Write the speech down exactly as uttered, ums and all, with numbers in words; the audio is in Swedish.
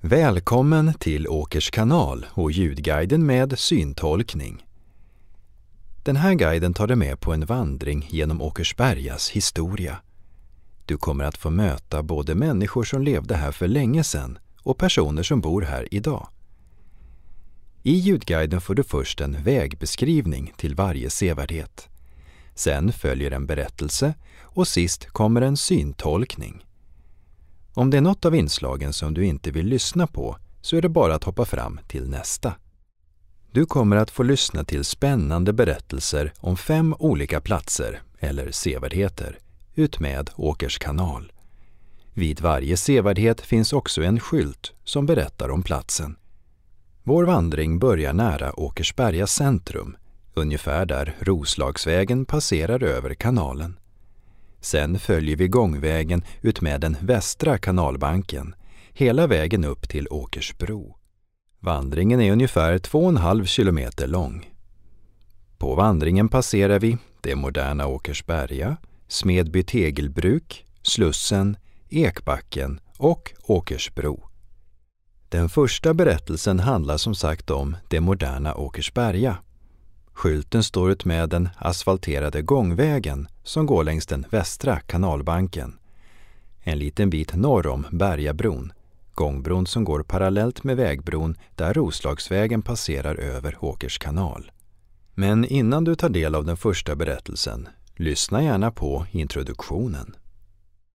Välkommen till Åkers kanal och ljudguiden med syntolkning. Den här guiden tar dig med på en vandring genom Åkersbergas historia. Du kommer att få möta både människor som levde här för länge sedan och personer som bor här idag. I ljudguiden får du först en vägbeskrivning till varje sevärdhet. Sen följer en berättelse och sist kommer en syntolkning. Om det är något av inslagen som du inte vill lyssna på så är det bara att hoppa fram till nästa. Du kommer att få lyssna till spännande berättelser om fem olika platser eller sevärdheter utmed Åkers kanal. Vid varje sevärdhet finns också en skylt som berättar om platsen. Vår vandring börjar nära Åkersberga centrum, ungefär där Roslagsvägen passerar över kanalen. Sen följer vi gångvägen ut med den västra kanalbanken, hela vägen upp till Åkersbro. Vandringen är ungefär två och en halv kilometer lång. På vandringen passerar vi det moderna Åkersberga, Smedby tegelbruk, Slussen, Ekbacken och Åkersbro. Den första berättelsen handlar som sagt om det moderna Åkersberga. Skylten står ut med den asfalterade gångvägen som går längs den västra kanalbanken. En liten bit norr om Bergabron, gångbron som går parallellt med vägbron där Roslagsvägen passerar över Åkers kanal. Men innan du tar del av den första berättelsen, lyssna gärna på introduktionen.